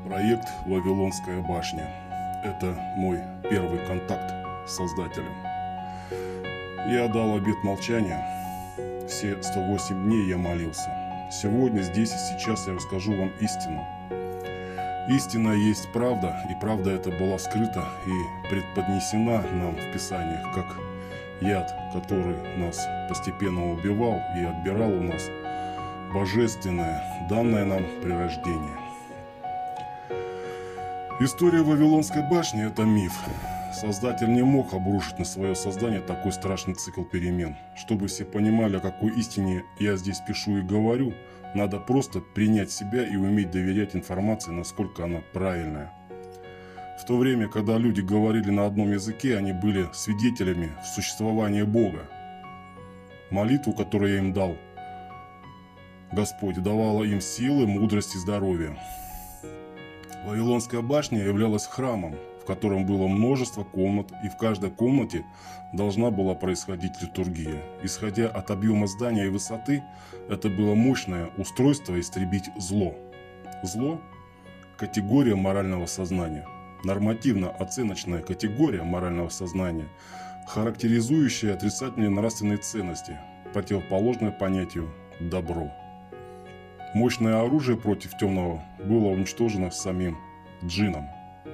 Проект «Вавилонская башня» – это мой первый контакт с Создателем. Я дал обет молчания. Все 108 дней я молился. Сегодня, здесь и сейчас я расскажу вам истину. Истина есть правда, и правда эта была скрыта и преподнесена нам в Писаниях, как яд, который нас постепенно убивал и отбирал у нас божественное, данное нам при рождении. История Вавилонской башни – это миф. Создатель не мог обрушить на свое создание такой страшный цикл перемен. Чтобы все понимали, о какой истине я здесь пишу и говорю, надо просто принять себя и уметь доверять информации, насколько она правильная. В то время, когда люди говорили на одном языке, они были свидетелями существования Бога. Молитву, которую я им дал, Господь давала им силы, мудрость и здоровье. Вавилонская башня являлась храмом, в котором было множество комнат, и в каждой комнате должна была происходить литургия. Исходя от объема здания и высоты, это было мощное устройство истребить зло. Зло – категория морального сознания, нормативно-оценочная категория морального сознания, характеризующая отрицательные нравственные ценности, противоположное понятию «добро». Мощное оружие против темного было уничтожено самим джинном.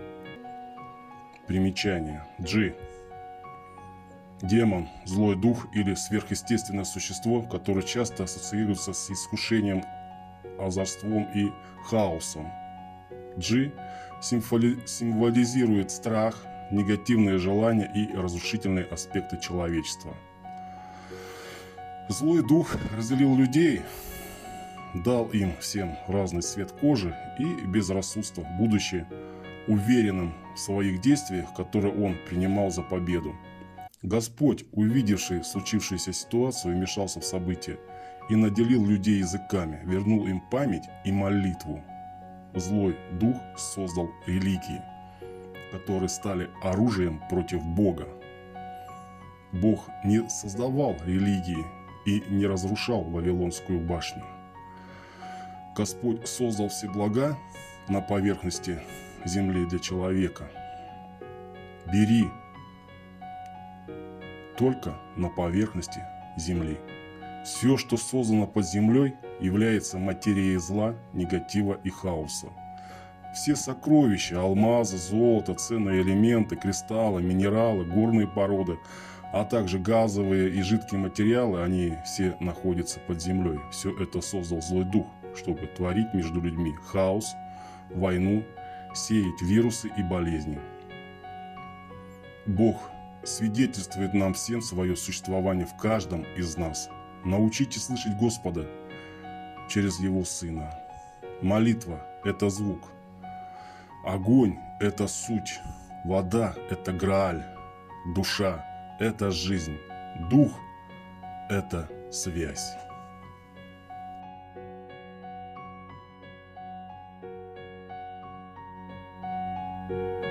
Примечание. Джи. Демон, злой дух или сверхъестественное существо, которое часто ассоциируется с искушением, озорством и хаосом. Джи символизирует страх, негативные желания и разрушительные аспекты человечества. Злой дух разделил людей, дал им всем разный цвет кожи и безрассудство, будучи уверенным в своих действиях, которые он принимал за победу. Господь, увидевший случившуюся ситуацию, вмешался в события и наделил людей языками, вернул им память и молитву. Злой дух создал религии, которые стали оружием против Бога. Бог не создавал религии и не разрушал Вавилонскую башню. Господь создал все блага на поверхности земли для человека. Бери только на поверхности земли. Все, что создано под землей, является материей зла, негатива и хаоса. Все сокровища, алмазы, золото, ценные элементы, кристаллы, минералы, горные породы, а также газовые и жидкие материалы, они все находятся под землей. Все это создал злой дух, чтобы творить между людьми хаос, войну, сеять вирусы и болезни. Бог свидетельствует нам всем свое существование в каждом из нас. Научитесь слышать Господа через Его Сына. Молитва – это звук. Огонь – это суть. Вода – это Грааль. Душа – это жизнь. Дух – это связь. Thank you.